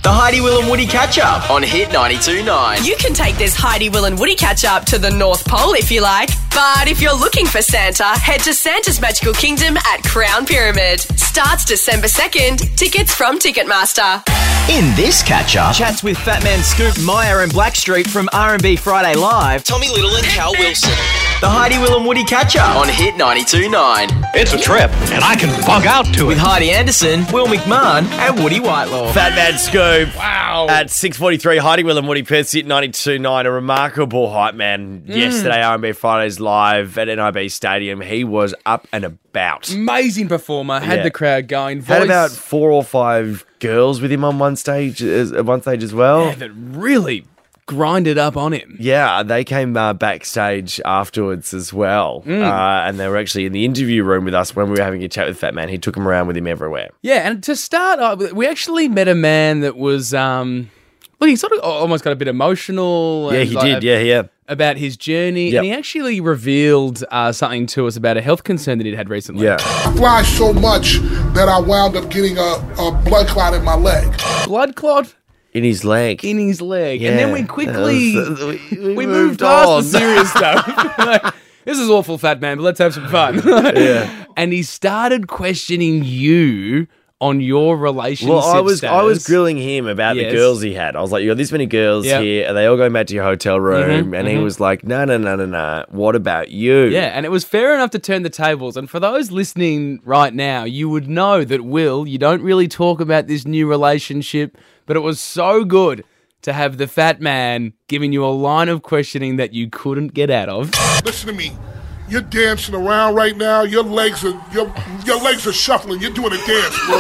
The Heidi, Will and Woody catch-up on Hit 92.9. You can take this Heidi, Will and Woody catch-up to the North Pole if you like. But if you're looking for Santa, head to Santa's Magical Kingdom at Crown Pyramid. Starts December 2nd. Tickets from Ticketmaster. In this catch-up, chats with Fat Man Scoop, Maya and Blackstreet from R&B Friday Live, Tommy Little and Cal Wilson. The Heidi, Will and Woody catch-up on Hit 92.9. It's a trip, and I can bug out to With it. Heidi Anderson, Will McMahon and Woody Whitelaw. Fat Man Scoop. Wow. At 6:43, Heidi, Will and Woody Perth Hit 92.9. A remarkable hype man. Yesterday, R&B Fridays Live at NIB Stadium. He was up and about. Amazing performer. Had Yeah. the crowd going. Had Voice about 4 or 5 girls with him on one stage as well. that really grinded up on him. Yeah, they came backstage afterwards as well. And they were actually in the interview room with us when we were having a chat with Fat Man. He took them around with him everywhere. Yeah, and to start off, we actually met a man that was, he sort of almost got a bit emotional. Yeah, and he like, did. Yeah. About his journey. Yep. And he actually revealed something to us about a health concern that he'd had recently. Yeah. I fly so much that I wound up getting a blood clot in my leg. Blood clot In his leg. in his leg. Yeah. And then we quickly, we moved past the serious stuff. Like, this is awful, Fat Man, but let's have some fun. Yeah. And he started questioning you on your relationship Well, I was status. grilling him about the Yes. girls he had. I was like, you got this many girls Yep. here. Are they all going back to your hotel room? And he was like, no. What about you? Yeah, and it was fair enough to turn the tables. And for those listening right now, you would know that, Will, you don't really talk about this new relationship, but it was so good to have the Fat Man giving you a line of questioning that you couldn't get out of. Listen to me. You're dancing around right now. Your legs are shuffling. You're doing a dance, bro.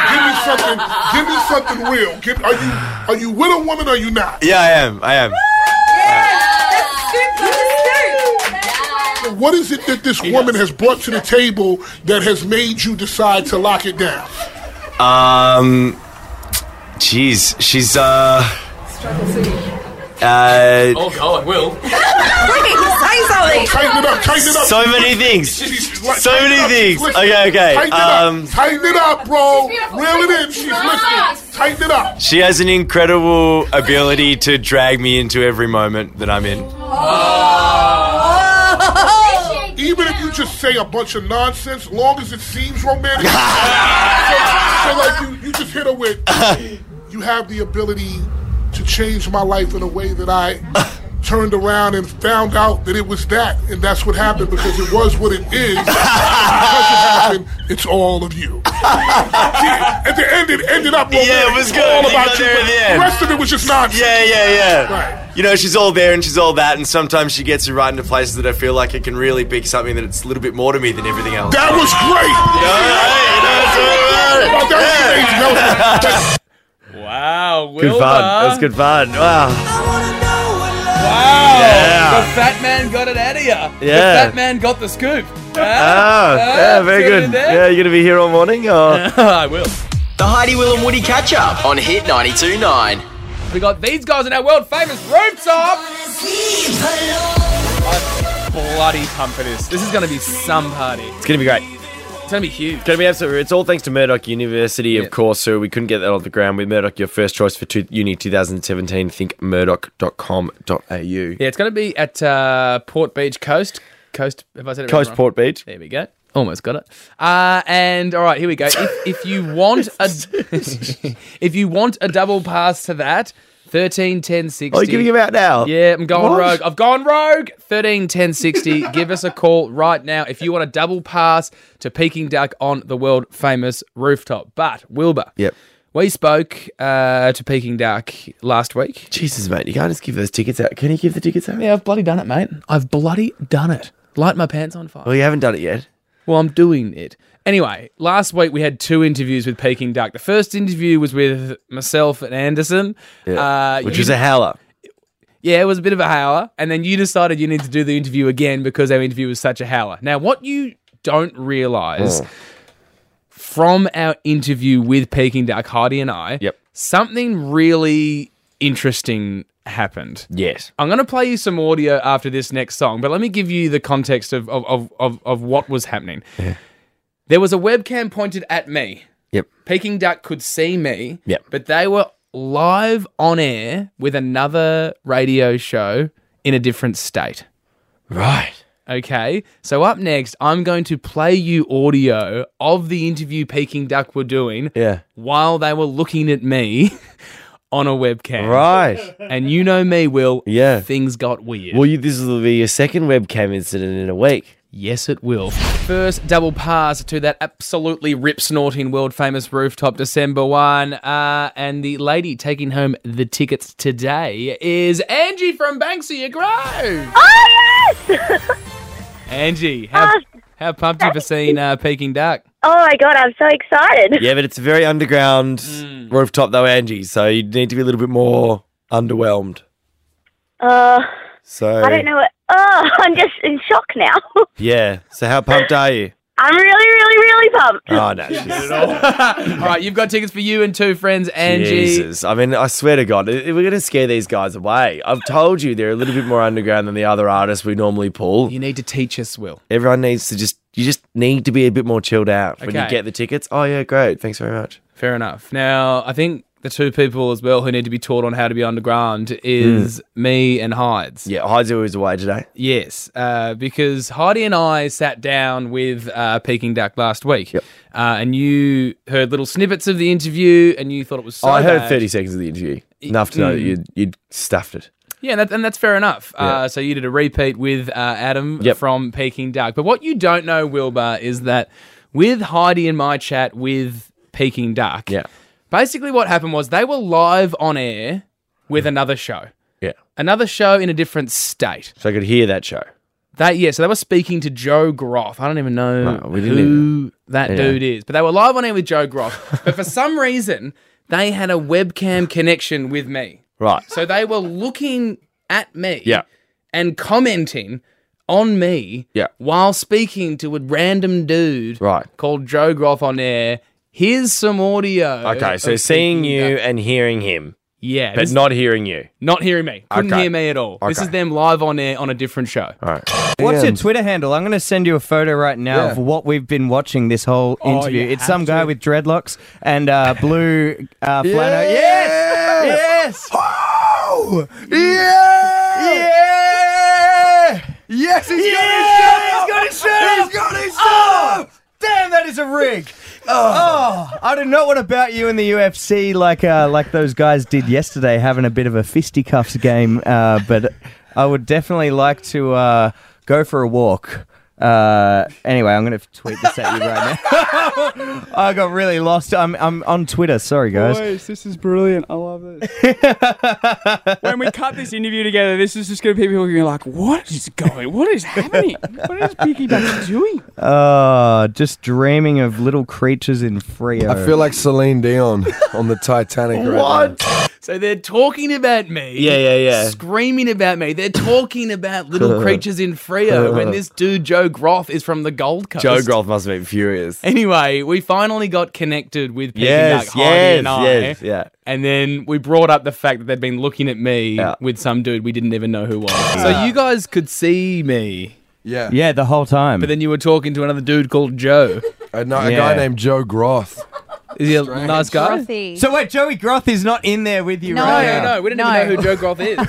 Give me something real. Are you with a woman or are you not? Yeah, I am. What is it that this woman has brought to the table that has made you decide to lock it down? Jeez, she's, Oh, God, Will. Tighten it up. so many things. So many things. Okay. Tighten it up, bro. Reel it in. She's listening. Tighten it up. She has an incredible ability to drag me into every moment that I'm in. Even if you just say a bunch of nonsense, long as it seems romantic. so like you just hit her with, you have the ability to change my life in a way that I turned around and found out that it was that. And that's what happened because it was what it is. Because it happened, it's all of you. See, at the end, it ended up romantic. Yeah, it was good. All It about got you. there at But the the end. rest of it was just nonsense. Yeah. Right. You know, she's all there and she's all that, and sometimes she gets you right into places that I feel like it can really be something that it's a little bit more to me than everything else. That was great. Wow, Will. Good fun. That was good fun. Wow. Wow. Yeah. The Fat Man got it out of you. Yeah. The Fat Man got the scoop. Very good. Yeah, you going to be here all morning? Or? I will. The Heidi, Will and Woody catch-up on Hit 92.9. We got these guys in our world famous rooftop. I'm bloody pumped for this. This is going to be some party. It's going to be great. It's going to be huge. Going to be absolutely. It's all thanks to Murdoch University, of course. So we couldn't get that off the ground. With Murdoch, your first choice for Uni 2017. Think murdoch.com.au. Yeah, it's going to be at Port Beach Coast. Have I said it Coast wrong? Port Beach. There we go. Almost got it. And all right, here we go. If you want a if you want a double pass to that, 13 10 60. Oh, you're giving him out now? Yeah, I'm going What? rogue. I've gone rogue. 13 10 60. Give us a call right now if you want a double pass to Peking Duck on the world famous rooftop. But Wilbur, Yep. we spoke to Peking Duck last week. Jesus, mate, you can't just give those tickets out. Can you give the tickets out? Yeah, I've bloody done it, mate. I've bloody done it. Light my pants on fire. Well, you haven't done it yet. Well, I'm doing it. Anyway, last week we had 2 interviews with Peking Duck. The first interview was with myself and Anderson. Which was a howler. Yeah, it was a bit of a howler. And then you decided you need to do the interview again because our interview was such a howler. Now, what you don't realise from our interview with Peking Duck, Heidi and I, something really interesting happened. Yes. I'm going to play you some audio after this next song, but let me give you the context of what was happening. Yeah. There was a webcam pointed at me. Yep. Peking Duck could see me. Yep. But they were live on air with another radio show in a different state. Right. Okay, so up next, I'm going to play you audio of the interview Peking Duck were doing while they were looking at me on a webcam. Right. And you know me, Will. Yeah. Things got weird. Well, this will be your second webcam incident in a week. Yes, it will. First double pass to that absolutely rip-snorting world-famous rooftop December 1. And the lady taking home the tickets today is Angie from Banksia Grove. Oh, yes! Angie, how pumped are you for seeing Peking Duck? Oh, my God, I'm so excited. Yeah, but it's a very underground rooftop though, Angie, so you need to be a little bit more underwhelmed. So I don't know what... Oh, I'm just in shock now. Yeah, so how pumped are you? I'm really, really, really pumped. Oh, no. She's... All right, you've got tickets for you and two friends, Angie. Jesus. I mean, I swear to God, we're going to scare these guys away. I've told you they're a little bit more underground than the other artists we normally pull. You need to teach us, Will. Everyone needs to you just need to be a bit more chilled out when you Okay. get the tickets. Oh, yeah, great. Thanks very much. Fair enough. Now, I think the two people as well who need to be taught on how to be underground is me and Hides. Yeah, Heid's always away today. Yes, because Heidi and I sat down with Peking Duck last week, and you heard little snippets of the interview, and you thought it was so I heard bad. 30 seconds of the interview. Enough to know that you'd stuffed it. Yeah, and that's fair enough. Yeah. So you did a repeat with Adam Yep. from Peking Duck. But what you don't know, Wilbur, is that with Heidi and my chat with Peking Duck, basically what happened was they were live on air with another show. Yeah. Another show in a different state. So I could hear that show. So they were speaking to Joe Groff. I don't even know we didn't who that dude is. But they were live on air with Joe Groff. But for some reason, they had a webcam connection with me. Right. So they were looking at me Yeah. and commenting on me while speaking to a random dude called Joe Groff on air. Here's some audio. Okay, so of seeing Peking you Duck. and hearing him. Yeah. But not hearing you. Not hearing me. Couldn't Okay. hear me at all. This Okay. is them live on air on a different show. All right. What's your Twitter handle? I'm going to send you a photo right now of what we've been watching this whole interview. you It's have some guy to. with dreadlocks and blue flannel. Yes! Oh! Yeah! Yeah! Yes, he's got his shirt! He's got his shirt! Oh! Damn, that is a rig! Oh, I don't know what about you in the UFC like those guys did yesterday, having a bit of a fisticuffs game, but I would definitely like to go for a walk. Anyway, I'm going to tweet this at you right now. I got really lost. I'm on Twitter. Sorry, guys. Boys, this is brilliant. I love this. When we cut this interview together, this is just going to be people going like, what is happening? What is Peking Duck doing? Just dreaming of little creatures in Frio. I feel like Celine Dion on the Titanic right now. So they're talking about me. Yeah. Screaming about me. They're talking about little creatures in Frio when this dude, Joe Groff, is from the Gold Coast. Joe Groff must have been furious. Anyway, we finally got connected with Peking Duck, Heidi and I. Yeah. And then we brought up the fact that they'd been looking at me with some dude we didn't even know who was. So you guys could see me. Yeah. Yeah, the whole time. But then you were talking to another dude called Joe. A guy named Joe Groth. Is he a nice guy? Grothy. So wait, Joey Groth is not in there with you No. right now? No, we didn't even know who Joe Groff is.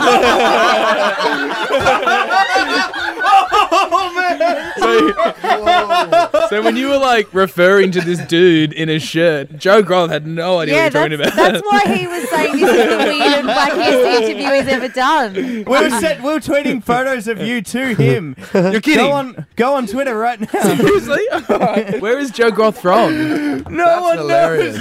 So when you were like referring to this dude in a shirt, Joe Groff had no idea what you were talking about. That's why he was saying this is the weird and wackiest interview he's ever done. We were tweeting photos of you to him. You're kidding. Go on Twitter right now. Seriously? Where is Joe Groff from? No one Hilarious.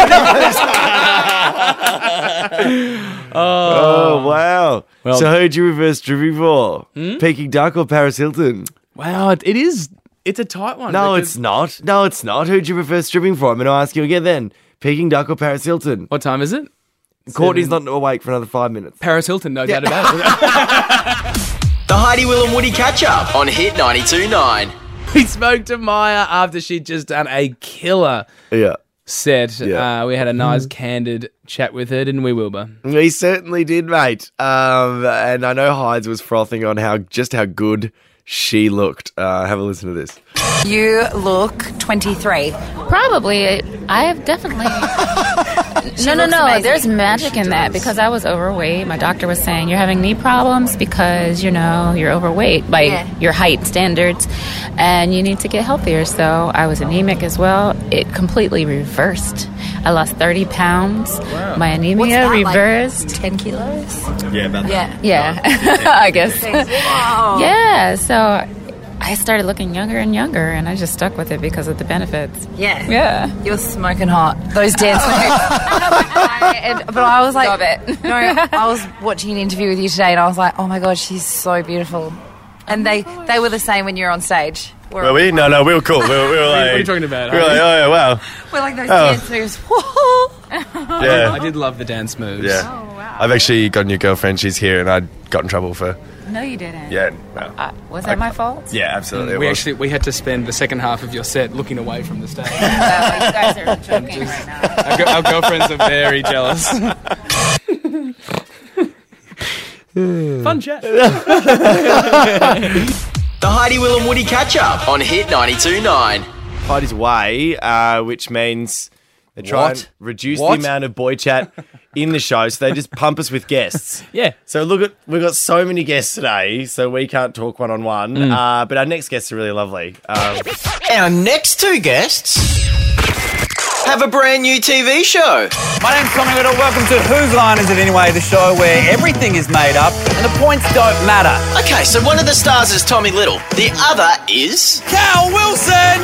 Oh, wow. Well- So who'd you reverse dribbling for? Peking Duck or Paris Hilton? Wow, it's a tight one. No, because- it's not. No, it's not. Who'd you reverse dribbling for? I'm going to ask you again then. Peking Duck or Paris Hilton? What time is it? Courtney's not awake for another 5 minutes. Paris Hilton, no doubt about it. The Heidi, Will and Woody catch-up on Hit 92.9. We spoke to Maya after she'd just done a killer Yeah. set. Yeah. We had a nice, candid chat with her, didn't we, Wilbur? We certainly did, mate. And I know Hides was frothing on how good she looked. Have a listen to this. You look 23. Probably. I have definitely No. There's magic in that because I was overweight. My doctor was saying you're having knee problems because, you're overweight by your height standards and you need to get healthier. So I was anemic as well. It completely reversed. I lost 30 pounds. Wow. My anemia reversed. 10 kilos? Yeah, about that. Yeah. I guess. Wow. Yeah, so I started looking younger and younger, and I just stuck with it because of the benefits. Yeah. You're smoking hot. Those dance moves. But I was like... Stop it. No, I was watching an interview with you today, and I was like, oh my God, she's so beautiful. And they were the same when you were on stage. Were we? No, we were cool. We were like... What are you talking about? We were like, oh, yeah, wow. We're like those dance moves. Yeah. I did love the dance moves. Yeah. Oh, wow. I've actually got a new girlfriend. She's here, and I got in trouble for... No, you didn't. Yeah, no. Was that my fault? Yeah, absolutely. We had to spend the second half of your set looking away from the stage. You guys are joking right now. Our girlfriends are very jealous. Fun chat. The Heidi, Will and Woody catch-up on Hit 92.9. Heidi's away, which means they try and reduce the amount of boy chat in the show, so they just pump us with guests. Yeah. So we've got so many guests today, so we can't talk one-on-one, but our next guests are really lovely. Our next two guests have a brand new TV show. My name's Tommy Little. Welcome to Whose Line Is It Anyway, the show where everything is made up and the points don't matter. Okay, so one of the stars is Tommy Little. The other is... Cal Wilson!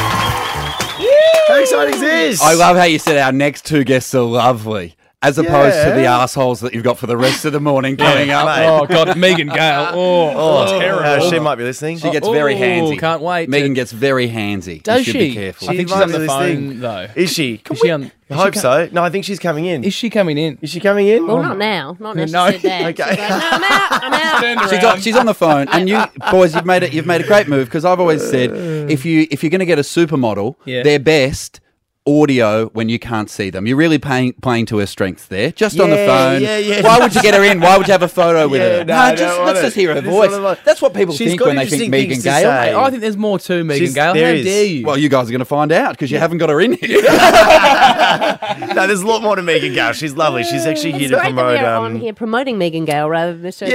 How exciting is this? I love how you said our next two guests are lovely. As opposed to the assholes that you've got for the rest of the morning coming up. Mate. Oh, God, Megan Gale. Oh, terrible. She might be listening. She gets very handsy. Can't wait. Megan gets very handsy. Does you should she? be careful. I think she's on the phone, though. Is she? I hope so. No, I think she's coming in. Is she coming in? Is she coming in? Well, not now. Not now. No. She said that. Okay. She's like, no, I'm out. She's on the phone, and you boys, you've made a great move because I've always said if you're going to get a supermodel, their best audio when you can't see them. You're really playing to her strengths there. Just on the phone. Yeah. Why would you get her in? Why would you have a photo with her? Let's just hear her voice. That's what people think when they think Megan Gale. I think there's more to Megan Gale. How dare you? Well, you guys are going to find out because you haven't got her in here. No, there's a lot more to Megan Gale. She's lovely. She's actually here to promote. On here promoting Megan Gale rather than the show.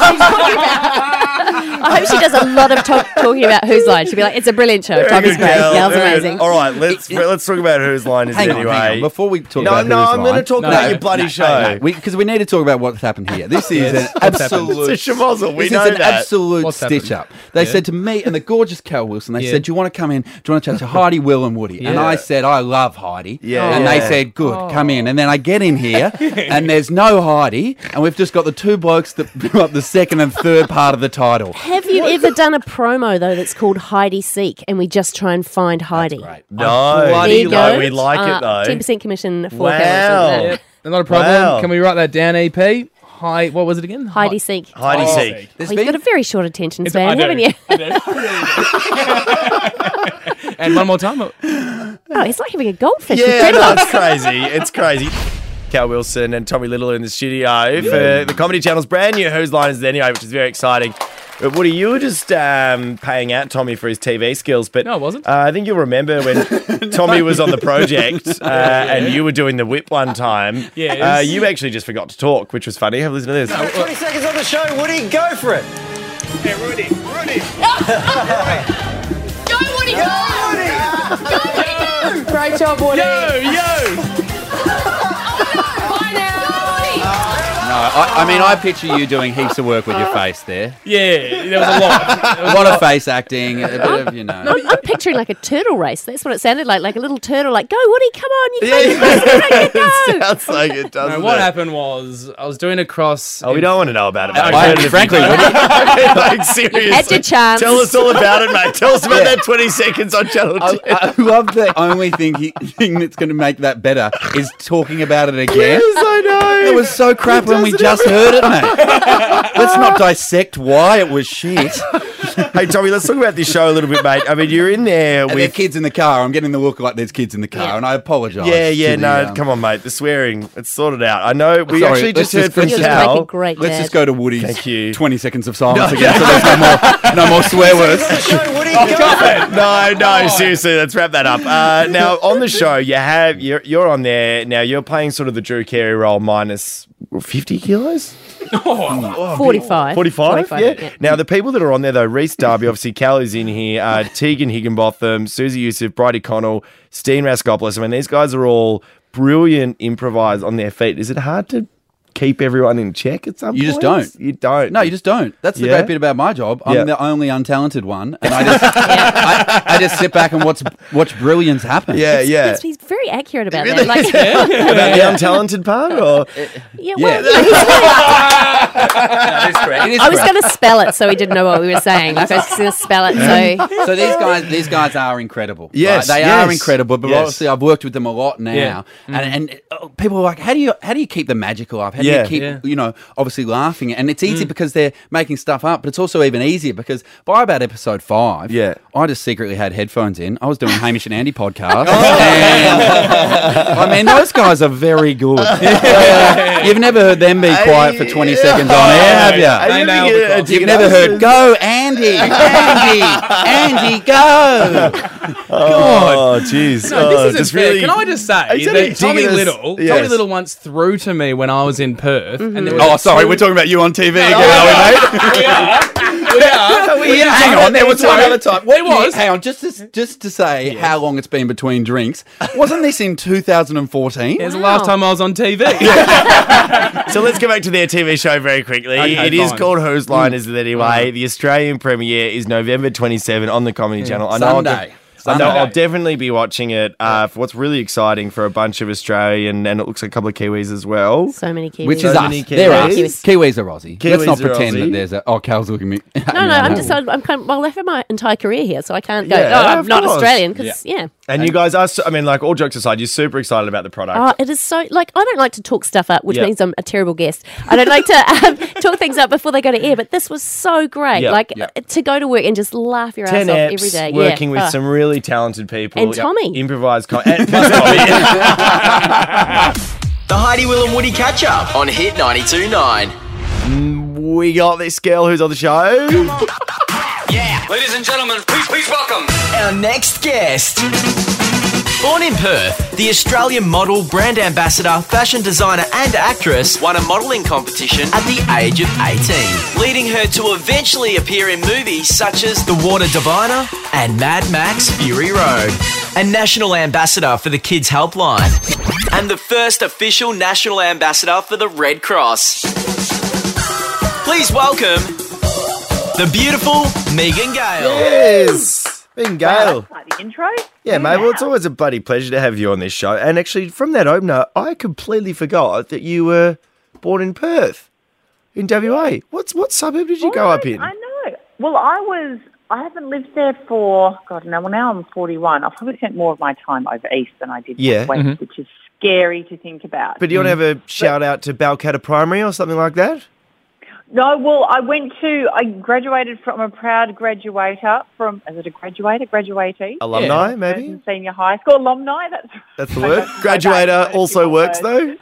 I hope she does a lot of talking about Whose Line. She'll be like, it's a brilliant show. Tommy's great. Gale's amazing. All right, let's talk about Whose Line Is It Anyway. Hang on. Before we talk about No, Whose I'm Line, going to talk about your bloody show. Because we need to talk about what's happened here. This is an absolute... It's a schmozzle. We this know is an that. absolute stitch-up. They said to me and the gorgeous Cal Wilson, they said, do you want to come in? Do you want to chat to Heidi, Will and Woody? And I said, I love Heidi. And they said, good, come in. And then I get in here and there's no Heidi and we've just got the two blokes that blew up the second and third part of the title. Have you ever done a promo, though, that's called Heidi Seek and we just try and find Heidi? That's great. No, we like it though. 10% commission for Wow. Not a problem. Can we write that down, EP? Hi, what was it again? Heidi Seek. Heidi Seek. You've got a very short attention span, haven't you? And one more time. Oh, it's like having a goldfish with Yeah, dreadlocks. it's crazy. It's crazy. Cal Wilson and Tommy Little in the studio for the Comedy Channel's brand new Whose Line Is It Anyway, which is very exciting. But Woody, you were just paying out Tommy for his TV skills, but no, I wasn't. I think you'll remember when Tommy was on the project and you were doing the whip one time. Yes. You actually just forgot to talk, which was funny. Have a listen to this. 20 seconds on the show, Woody, go for it. Yeah, Rudy. Go, Woody, go! Go, Woody, go! Great job, Woody. Yo! Bye now! No, I mean, I picture you doing heaps of work with your face there. Yeah, there was a lot. A lot of face acting, a bit of, you know. I'm picturing like a turtle race. That's what it sounded like a little turtle. Like, go, Woody, come on, you go. It sounds like it, doesn't What it? happened was I was doing a cross. Oh, we don't want to know about it, mate. Frankly, like, seriously. Had your chance. Tell us all about it, mate. Tell us about that 20 seconds on Channel 2. I love the only thing that's going to make that better is talking about it again. Yes, I know. It was so crap when we just heard it, mate. Let's not dissect why it was shit. Hey, Tommy, let's talk about this show a little bit, mate. I mean, you're in there And with... there are kids in the car. I'm getting the look like there's kids in the car, and I apologise. Yeah, no, come on, mate. The swear hearing. It's sorted out. I know we Sorry, actually just let's heard from just- You're just like a Cal. great Let's dad. just go to Woody's. Thank you. 20 seconds of silence again, so there's no more swear words. No, seriously, let's wrap that up. Now on the show, you're on there. Now you're playing sort of the Drew Carey role minus 50 kilos. 45. 45? Yeah. Yeah. Now, the people that are on there, though, Reece Darby, obviously, Cal is in here, Tegan Higginbotham, Susie Youssef, Bridie Connell, Steen Raskopoulos. I mean, these guys are all brilliant improvisers on their feet. Is it hard to keep everyone in check at some point? You just don't. You don't. No, you just don't. That's the Yeah? great bit about my job. I'm Yeah. the only untalented one, and I just I just sit back and watch brilliance happen. Yeah, yeah. He's very accurate about that. Like, About the untalented part? Or? yeah, well, It is I was correct. going to spell it so he didn't know what we were saying. Like, I was going to spell it so... So these guys are incredible. Yes, right? They yes, are incredible. But yes. obviously, I've worked with them a lot now, Yeah. and people are like, how do you keep the magic alive? How do Yeah. you keep Yeah. obviously laughing? And it's easy because they're making stuff up, but it's also even easier because by about episode 5, Yeah. I just secretly had headphones in. I was doing Hamish and Andy podcast, and I mean those guys are very good. You've never heard them be quiet for 20 seconds on air, have you? They nailed the call. You've never heard, go, Andy, go. Oh, jeez. No, this isn't fair. Can I just say Is that a that Tommy dig at us? Little, Yes. Tommy Little once threw to me when I was in Perth. And there was Oh, a sorry, two- we're talking about you on TV again, are we, mate? We are. Hang on, there was one other time. It was. Hang on, just to say how long it's been between drinks. Wasn't this in 2014? It was the last time I was on TV. So let's go back to their TV show very quickly. Okay, It is fine. called Whose Line Is It Anyway? The Australian premiere is November 27 on the Comedy Channel. I know Sunday. I'll definitely be watching it for what's really exciting for a bunch of Australian and it looks like a couple of Kiwis as well. So many Kiwis. Which is So us. many They're us. Kiwis. Kiwis are Aussie. Let's not Kiwis are pretend Aussie. that there's a... Oh, Cal's looking at me. No, I'm just, I'm kind of, well, I've had my entire career here, so I can't go, Yeah, I'm of not course. Australian, because, yeah. And you guys are, I mean, like all jokes aside, you're super excited about the product. Oh, it is so, like, I don't like to talk stuff up, which Yep. means I'm a terrible guest. I don't like to talk things up before they go to air, but this was so great. Yep. Like, Yep. to go to work and just laugh your ass 10 off eps, every day. working yeah. with some really talented people. And Tommy. Improvised. And plus Tommy. The Heidi, Will and Woody catch up on Hit 92.9. We got this girl who's on the show. Yeah. Ladies and gentlemen, please welcome our next guest. Born in Perth, the Australian model, brand ambassador, fashion designer and actress won a modelling competition at the age of 18, leading her to eventually appear in movies such as The Water Diviner and Mad Max Fury Road. A national ambassador for the Kids Helpline and the first official national ambassador for the Red Cross. Please welcome the beautiful Megan Gale. Yes. Megan Gale. Like the intro. Yeah, mate. Well, it's always a bloody pleasure to have you on this show. And actually, from that opener, I completely forgot that you were born in Perth, in WA. What suburb did you go up in? I know. Well, I haven't lived there for, God, no, well, now I'm 41. I've probably spent more of my time over east than I did Yeah. west, which is scary to think about. But do you want to have a shout out to Balcatta Primary or something like that? No, well, I graduated from a proud graduator from, is it a graduatee? Alumni, maybe? From Senior high school alumni, That's the word. Graduator also works, though.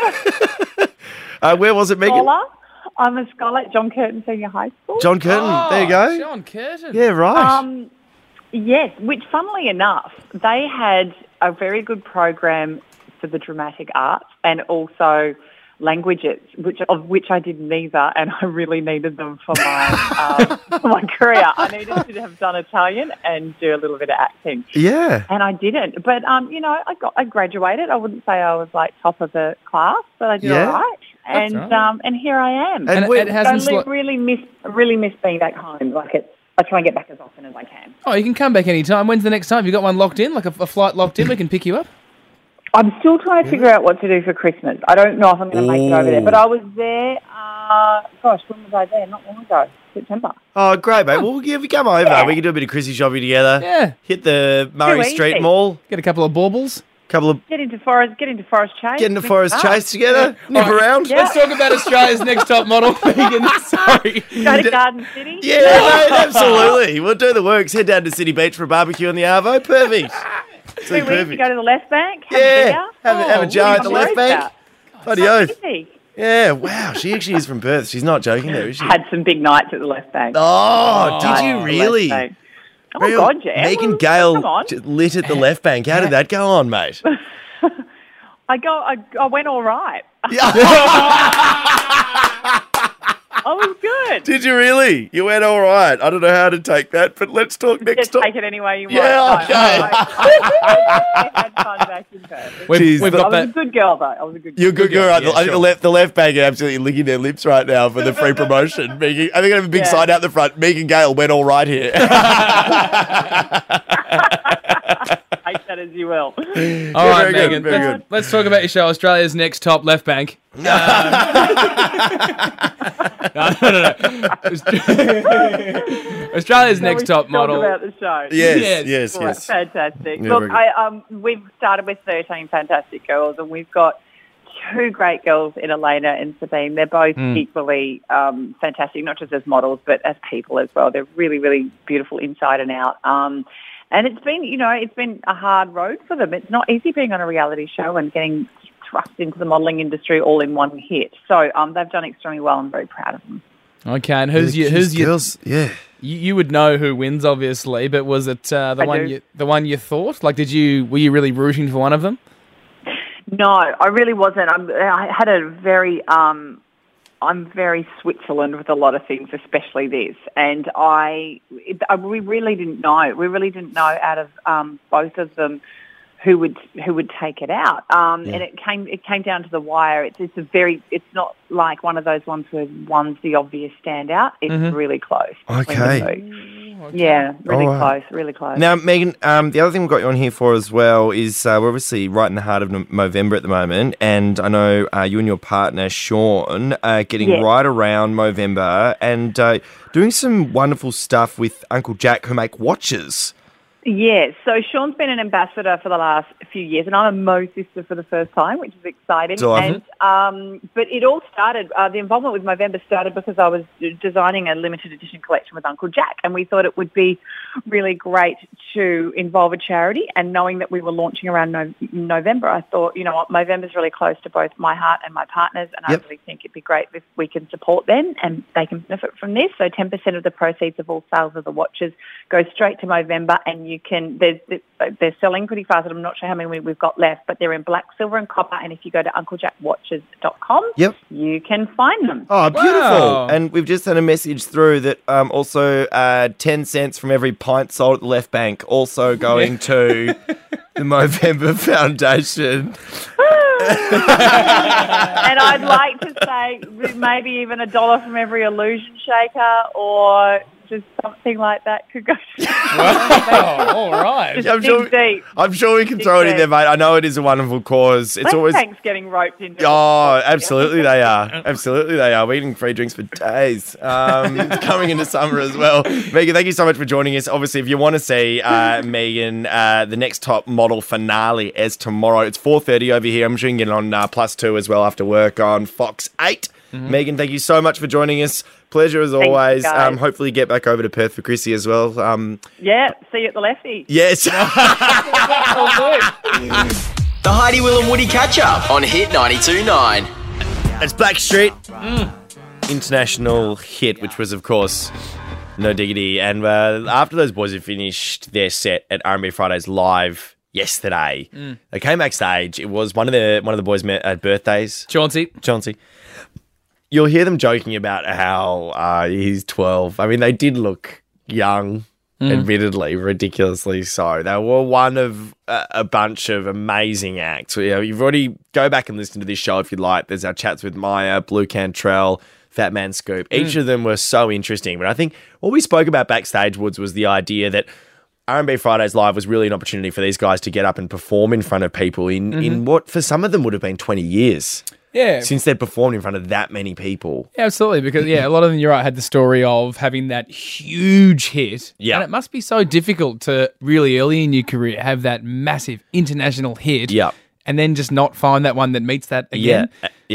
Where was it, Megan? Scholar. I'm a scholar at John Curtin Senior High School. John Curtin. There you go. John Curtin. Yeah, right. Yes, which funnily enough, they had a very good program for the dramatic arts and also languages, of which I did neither, and I really needed them for my for my career. I needed to have done Italian and do a little bit of acting. Yeah. And I didn't. But I graduated. I wouldn't say I was like top of the class, but I did all right. And and here I am. And it hasn't I really miss being back home. I try and get back as often as I can. Oh, you can come back any time. When's the next time? You got one locked in, like a flight locked in? We can pick you up. I'm still trying to figure out what to do for Christmas. I don't know if I'm going to make it over there, but I was there, when was I there? Not long ago, September. Oh, great, mate. Well, if you come over, we can do a bit of Chrissy shopping together. Yeah. Hit the Murray Too Street easy. Mall. Get a couple of baubles. Get into Forest Chase. Get into Forest Chase together. Nip around. Let's talk about Australia's next top model, Megan. Sorry. Go to Garden City. Yeah, mate, absolutely. We'll do the works. Head down to City Beach for a barbecue on the Arvo. Perfect. 2 weeks to go to the left bank. Have have a jar at the left bank. Bloody oath. Easy. Yeah, wow. She actually is from Perth. She's not joking there, is she? Had some big nights at the left bank. Oh, did you really? Oh, my God, yeah. Megan Come Gale on. lit at the left bank. How did that go on, mate? I went all right. I was good. Did you really? You went all right. I don't know how to take that, but let's talk next Just time. take it any way you want. Yeah, okay. I had fun back in Perth. We've got I was that. a good girl, though. I was a good girl. You're a good girl. Yeah, I think sure. the left bank are absolutely licking their lips right now for the free promotion. Megan, I think I have a big sign out the front. Megan Gale went all right here. Take that as you will. All right, very good, Megan. very good. Let's talk about your show, Australia's Next Top Left Bank. No. Australia's Next Top Model. Talk about the show. Yes. Fantastic. Yeah, Look, very we've started with 13 fantastic girls, and we've got 2 great girls in Elena and Sabine. They're both equally fantastic, not just as models, but as people as well. They're really, really beautiful inside and out. And it's been a hard road for them. It's not easy being on a reality show and getting thrust into the modelling industry all in one hit. So they've done extremely well. I'm very proud of them. Okay, and who's your girls? Yeah. You would know who wins, obviously, but was it the one you thought? Like, were you really rooting for one of them? No, I really wasn't. I had a very I'm very Switzerland with a lot of things, especially this. And we really didn't know. We really didn't know out of both of them who would take it out. And it came down to the wire. It's not like one of those ones where one's the obvious standout. It's really close. Okay. Yeah, really close. Now, Megan, the other thing we've got you on here for as well is we're obviously right in the heart of Movember at the moment, and I know you and your partner, Sean, are getting right around Movember and doing some wonderful stuff with Uncle Jack, who make watches. Yeah, so Sean's been an ambassador for the last few years, and I'm a Mo sister for the first time, which is exciting. But it all started, the involvement with Movember started because I was designing a limited edition collection with Uncle Jack, and we thought it would be really great to involve a charity, and knowing that we were launching around November, I thought, you know what, Movember's really close to both my heart and my partners, and I really think it'd be great if we can support them and they can benefit from this. So 10% of the proceeds of all sales of the watches go straight to Movember, and they're selling pretty fast, and I'm not sure how many we've got left, but they're in black, silver and copper, and if you go to unclejackwatches.com, you can find them. Oh, beautiful. Wow. And we've just had a message through that also 10 cents from every pint sold at the left bank also going to the Movember Foundation. And I'd like to say maybe even $1 from every illusion shaker, or just something like that could go. Wow, all right. I'm sure we can throw it in there, mate. I know it is a wonderful cause. It's always thanks getting roped into. Oh, absolutely they are. Absolutely they are. We're eating free drinks for days. Coming into summer as well. Megan, thank you so much for joining us. Obviously, if you want to see Megan, the Next Top Model finale is tomorrow. It's 4:30 over here. I'm sure you can get it on +2 as well after work on Fox 8. Megan, thank you so much for joining us. Pleasure as always. Hopefully get back over to Perth for Chrissy as well. Yeah, see you at the Lefty. Yes. The Heidi, Will and Woody catch-up on Hit 92.9. It's Blackstreet. International hit, which was, of course, No Diggity. And after those boys had finished their set at R&B Fridays Live yesterday, they came backstage. It was one of the boys' birthdays. Chauncey. You'll hear them joking about how he's 12. I mean, they did look young, admittedly, ridiculously so. They were one of a bunch of amazing acts. You've already go back and listen to this show if you'd like. There's our chats with Maya, Blue Cantrell, Fat Man Scoop. Each of them were so interesting. But I think what we spoke about backstage, Woods, was the idea that R&B Fridays Live was really an opportunity for these guys to get up and perform in front of people in what for some of them would have been 20 years. Yeah. Since they'd performed in front of that many people. Yeah, absolutely. Because, a lot of them, you're right, had the story of having that huge hit. Yeah. And it must be so difficult to really early in your career have that massive international hit. Yeah. And then just not find that one that meets that again. Yeah.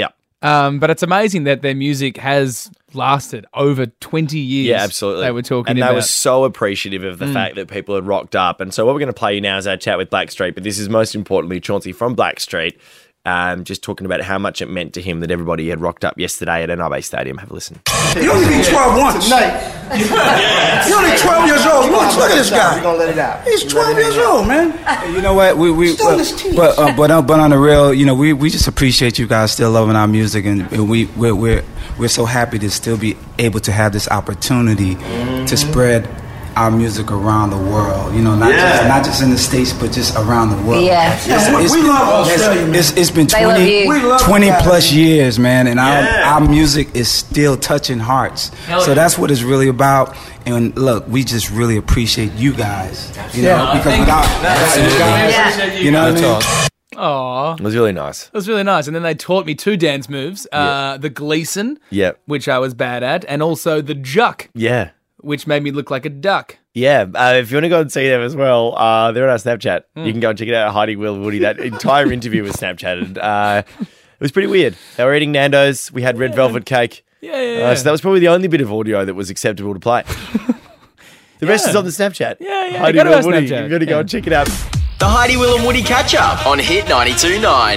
But it's amazing that their music has lasted over 20 years. Yeah, absolutely. They were talking and about. they were so appreciative of the fact that people had rocked up. And so what we're going to play you now is our chat with Blackstreet, but this is most importantly Chauncey from Blackstreet, just talking about how much it meant to him that everybody had rocked up yesterday at NRB Stadium. Have a listen. You only be 12 once. Tonight. You're only 12 years old. Look at this guy. We're gonna let it out. He's 12 years old, man. You know what? But on the real, we just appreciate you guys still loving our music, and we're so happy to still be able to have this opportunity to spread our music around the world. Not just in the States, but just around the world. Yeah. We love Australia. It's been 20 plus years, man, and our music is still touching hearts. So that's what it's really about. And look, we just really appreciate you guys. Because without you know what I mean? Aww. It was really nice. It was really nice. And then they taught me 2 dance moves. The Gleason, which I was bad at, and also the Juck. Yeah. Which made me look like a duck. Yeah, if you want to go and see them as well, they're on our Snapchat. You can go and check it out. Heidi, Will, Woody. That entire interview was Snapchatted. It was pretty weird. They were eating Nando's. We had red velvet cake. Yeah. So that was probably the only bit of audio that was acceptable to play. The rest is on the Snapchat. Yeah. Heidi, go to Will, our Woody. Snapchat. You've got to go and check it out. The Heidi, Will and Woody catch-up on Hit 92.9.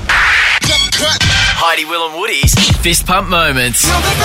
Heidi, Will and Woody's Fist Pump Moments.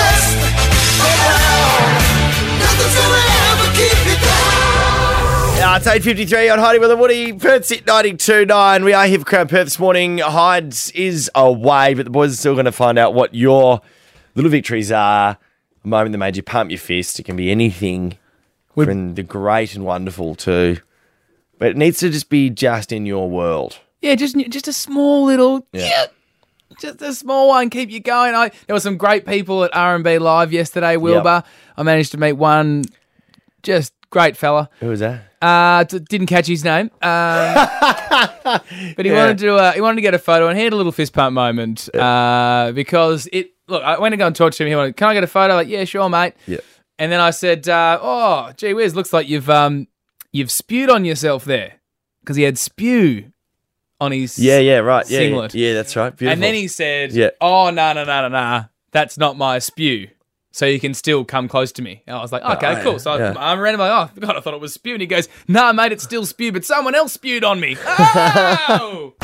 It's 8:53 on Heidi with a Woody. Perth's at 92.9. We are here for Crown Perth this morning. Hides is away, but the boys are still going to find out what your little victories are. A moment that made you pump your fist. It can be anything from the great and wonderful to... But it needs to just be just in your world. Yeah, just a small little... Yeah. Just a small one, keep you going. There were some great people at R&B Live yesterday, Wilbur. I managed to meet one just great fella. Who was that? Didn't catch his name, but he wanted to get a photo, and he had a little fist pump moment because I went to go and talk to him. He wanted, can I get a photo? Like, yeah, sure, mate. Yeah. And then I said, oh, gee whiz, looks like you've spewed on yourself there, because he had spew on his singlet. Yeah, that's right. Beautiful. And then he said, oh, no, that's not my spew. So you can still come close to me. And I was like, okay, cool. So I'm around, I'm like, oh, God, I thought it was spew. And he goes, nah, mate, it's still spew, but someone else spewed on me. Oh!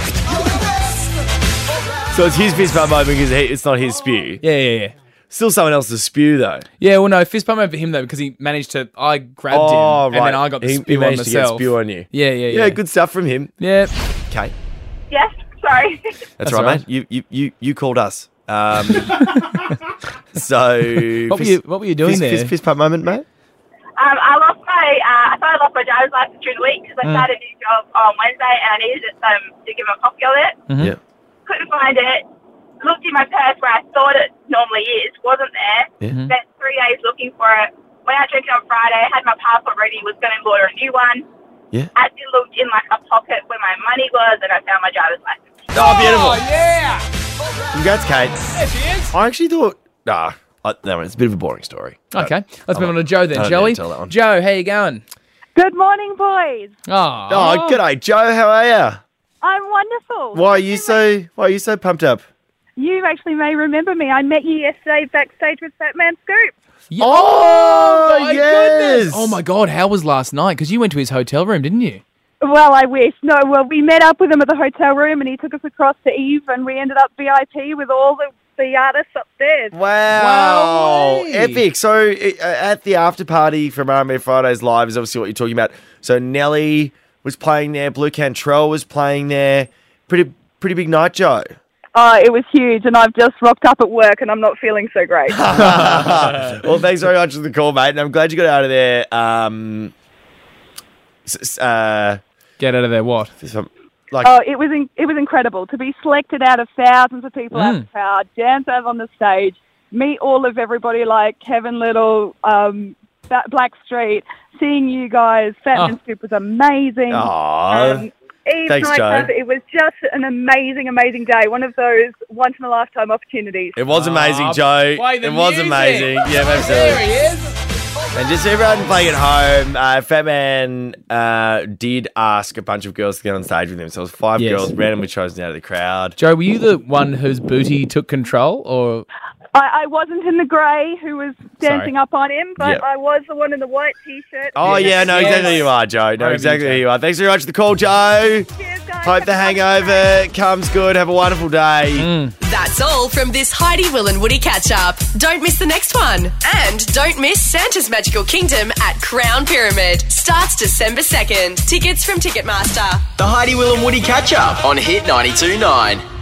So it's his fist pump moment because it's not his spew. Yeah. Still someone else's spew, though. Yeah, well, no, fist pump over him, though, because he managed to, I grabbed him, and then I got the spew on myself. He managed to get spew on you. Yeah. Yeah, good stuff from him. Yeah. Okay. Yes, sorry. That's right, mate. You called us. So what were you doing there? Fist pump moment, mate. I thought I lost my driver's license during the week because I started a new job on Wednesday and I needed to give him a copy of it. Mm-hmm. Yeah. Couldn't find it. Looked in my purse where I thought it normally is. Wasn't there. Yeah. Spent 3 days looking for it. Went out drinking on Friday. Had my passport ready. Was going to order a new one. Yeah. Actually looked in like a pocket where my money was and I found my driver's license. Oh, beautiful. Yeah. Congrats, Kate. There she is. I actually thought... no, it's a bit of a boring story. Okay, let's move on to Joe then, shall we? Tell that one. Joe, how you going? Good morning, boys. Oh, g'day, Joe. How are you? I'm wonderful. Why are you so pumped up? You actually may remember me. I met you yesterday backstage with Fat Man Scoop. Oh, my yes. goodness. Oh, my God. How was last night? Because you went to his hotel room, didn't you? Well, I wish. No, we met up with him at the hotel room and he took us across to Eve and we ended up VIP with all the artists upstairs. Wow. Epic. So at the after party from R&B Fridays Live is obviously what you're talking about. So Nelly was playing there. Blue Cantrell was playing there. Pretty big night, Joe. Oh, it was huge and I've just rocked up at work and I'm not feeling so great. Well, thanks very much for the call, mate. And I'm glad you got out of there. Get out of there what? It was incredible to be selected out of thousands of people out of the crowd, dance over on the stage, meet all of everybody like Kevin Little, Blackstreet, seeing you guys, Fat Man Scoop was amazing. Eve's Thanks, Joe. It was just an amazing, amazing day. One of those once-in-a-lifetime opportunities. It was amazing, Joe. Play the it was music. amazing. Yeah, there he is. And just everyone playing at home, Fat Man did ask a bunch of girls to get on stage with him. So it was 5 girls randomly chosen out of the crowd. Joe, were you the one whose booty took control, or? I wasn't in the grey who was dancing up on him, but I was the one in the white T-shirt. Oh, yeah, know exactly who you are, Joe. Know exactly who you are. Thanks very much for the call, Joe. Cheers, guys. Hope the hangover comes good. Have a wonderful day. That's all from this Heidi, Will and Woody catch-up. Don't miss the next one. And don't miss Santa's Magical Kingdom at Crown Pyramid. Starts December 2nd. Tickets from Ticketmaster. The Heidi, Will and Woody catch-up on Hit 92.9.